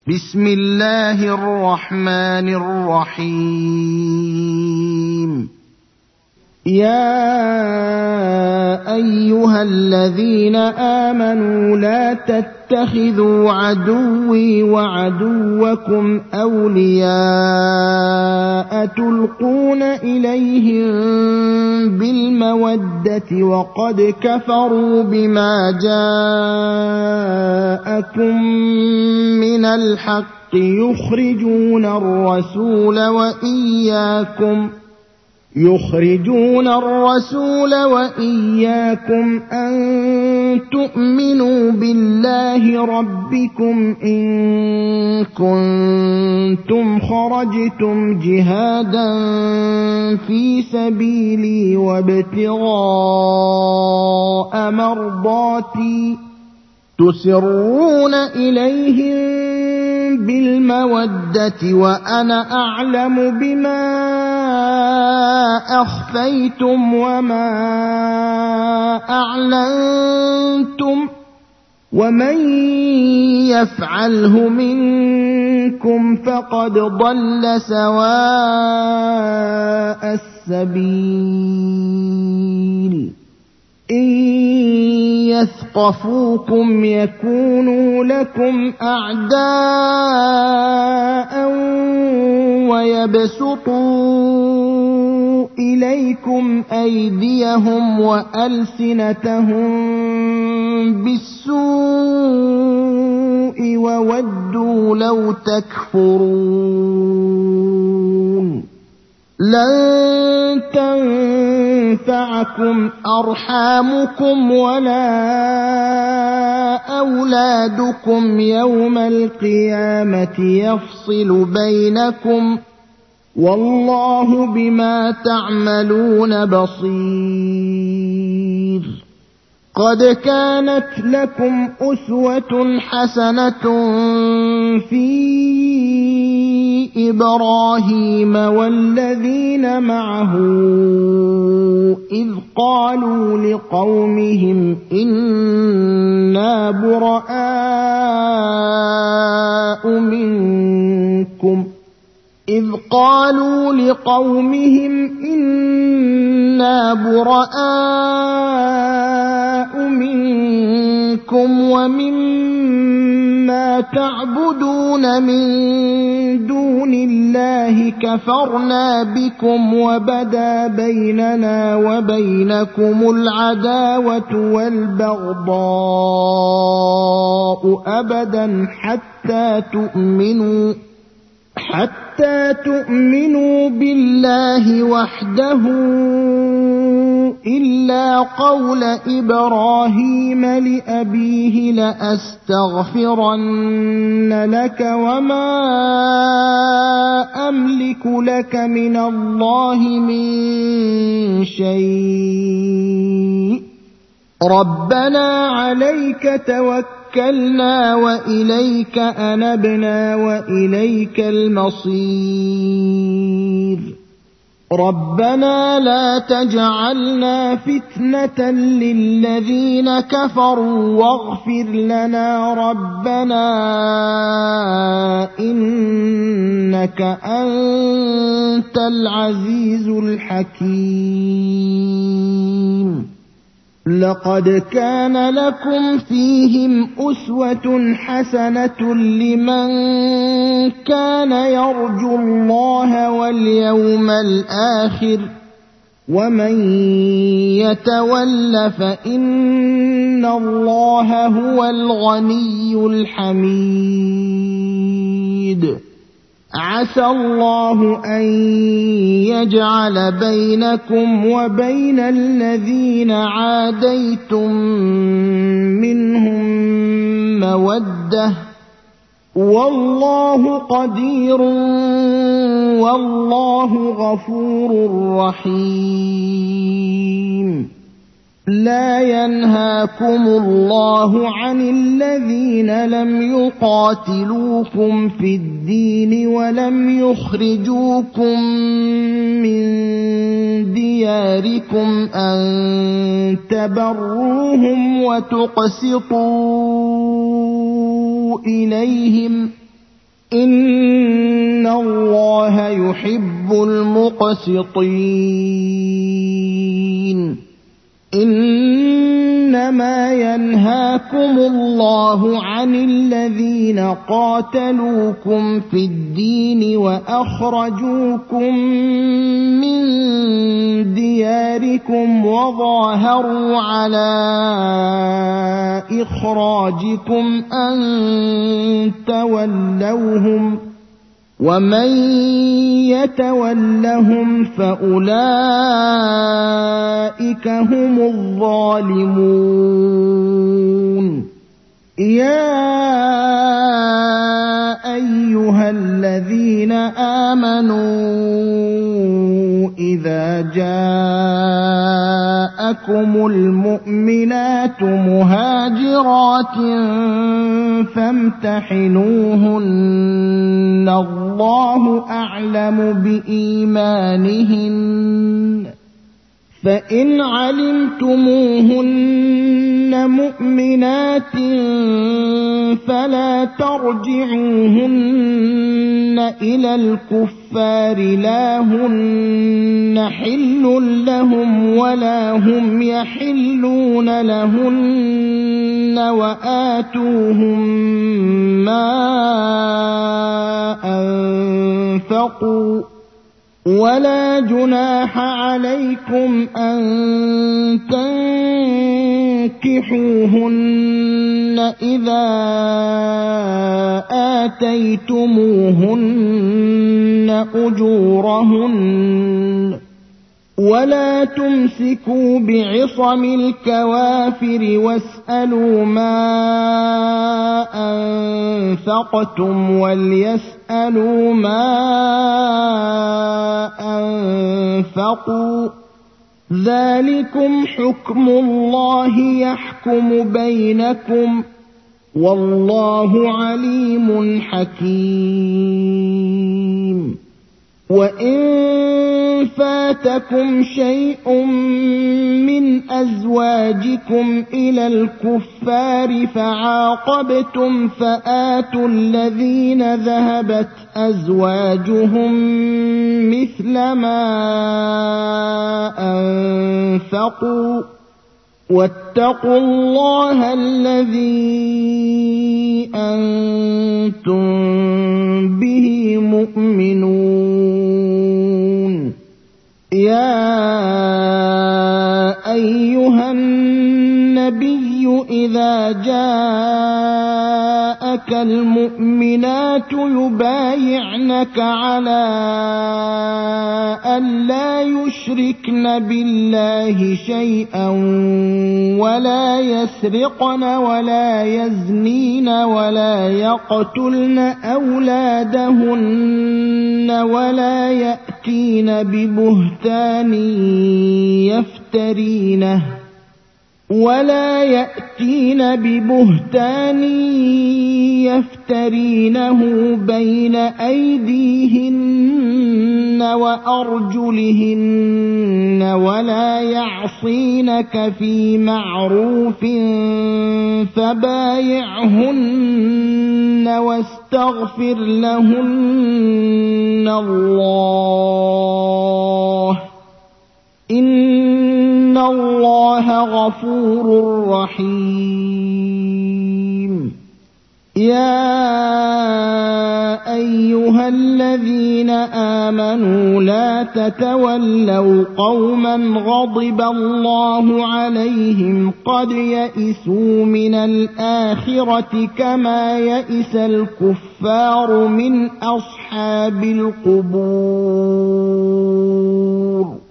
بسم الله الرحمن الرحيم. يا أيها الذين آمنوا لا تتخذوا عدوي وعدوكم أولياء تلقون إليهم بالمودة وقد كفروا بما جاءكم من الحق يخرجون الرسول وإياكم أن تؤمنوا بالله ربكم إن كنتم خرجتم جهادا في سبيلي وابتغاء مرضاتي تسرون إليهم بالمودة وأنا أعلم بما أخفيتم وما أعلنتم ومن يفعله منكم فقد ضل سواء السبيل. إن يثقفوكم يكونوا لكم أعداء ويبسطوا إليكم أيديهم وألسنتهم بالسوء وودوا لو تكفرون. لن تنفعكم أرحامكم ولا أولادكم يوم القيامة يفصل بينكم والله بما تعملون بصير. قد كانت لكم أسوة حسنة في إبراهيم والذين معه إذ قالوا لقومهم إنا براء منكم ومما تعبدون من دون الله كفرنا بكم وبدا بيننا وبينكم العداوة والبغضاء أبدا حتى تؤمنوا بالله وحده إلا قول إبراهيم لأبيه لأستغفرن لك وما أملك لك من الله من شيء ربنا عليك توكلنا وإليك أنبنا وإليك المصير. ربنا لا تجعلنا فتنة للذين كفروا واغفر لنا ربنا إنك أنت العزيز الحكيم. لقد كان لكم فيهم أسوة حسنة لمن كان يرجو الله واليوم الآخر ومن يتول فإن الله هو الغني الحميد. عسى الله أن يجعل بينكم وبين الذين عاديتم منهم مودة والله قدير والله غفور رحيم. لا ينهاكم الله عن الذين لم يقاتلوكم في الدين ولم يخرجوكم من دياركم أن تبروهم وتقسطوا إليهم إِنَّ اللَّهَ يُحِبُّ الْمُقْسِطِينَ إِنَّمَا يَنْهَاكُمُ اللَّهُ عَنِ الَّذِينَ قَاتَلُوكُمْ فِي الدِّينِ وَأَخْرَجُوكُم مِّن دِيَارِكُمْ وَظَاهَرُوا عَلَىٰ إِخْرَاجِكُمْ أَن تَوَلَّوْهُمْ ۚ وَمَن يَتَوَلَّهُمْ فَأُولَٰئِكَ هُمُ الظَّالِمُونَ يَا أَيُّهَا الَّذِينَ آمَنُوا إِذَا جَاءَكُمُ الْمُؤْمِنَاتُ مُهَاجِرَاتٍ فَامْتَحِنُوهُنَّ ۖ اللَّهُ أَعْلَمُ بِإِيمَانِهِنَّ ۖ فَإِنْ عَلِمْتُمُوهُنَّ مُؤْمِنَاتٍ فَلَا تَرْجِعُوهُنَّ إِلَى الْكُفَّارِ لَا هُنَّ حِلٌّ لَّهُمْ وَلَا هُمْ يَحِلُّونَ لَهُنَّ وَآتُوهُم مَّا أَنفَقُوا ۚ وَلَا جُنَاحَ عَلَيْكُمْ أَن تَنكِحُوهُنَّ إِذَا آتَيْتُمُوهُنَّ أُجُورَهُنَّ ۚ وَلَا تُمْسِكُوا بِعِصَمِ الْكَوَافِرِ وَاسْأَلُوا مَا أَنفَقْتُمْ وَلْيَسْأَلُوا مَا أَنفَقُوا ۚ ذَٰلِكُمْ حُكْمُ اللَّهِ يَحْكُمُ بَيْنَكُمْ ۚ وَاللَّهُ عَلِيمٌ حَكِيمٌ وَإِن فَاتَكُمْ شَيْءٌ مِّنْ أَزْوَاجِكُمْ إِلَى الْكُفَّارِ فَعَاقَبْتُمْ فَآتُوا الَّذِينَ ذَهَبَتْ أَزْوَاجُهُم مِّثْلَ مَا أَنفَقُوا ۚ وَاتَّقُوا اللَّهَ الَّذِي أَنتُم بِهِ مُؤْمِنُونَ يَا أَيُّهَا النَّبِيُّ إِذَا جَاءَكَ الْمُؤْمِنَاتُ يُبَايِعْنَكَ عَلَىٰ أَن لَّا يُشْرِكْنَ بِاللَّهِ شَيْئًا وَلَا يَسْرِقْنَ وَلَا يَزْنِينَ وَلَا يَقْتُلْنَ أَوْلَادَهُنَّ ولا يأتين ببهتان يفترينه بين أيديهن وأرجلهن ولا يعصينك في معروف فبايعهن واستغفر لهن الله إن الله غفور رحيم يا أيها الذين آمنوا لا تتولوا قوما غضب الله عليهم قد يئسوا من الآخرة كما يئس الكفار من أصحاب القبور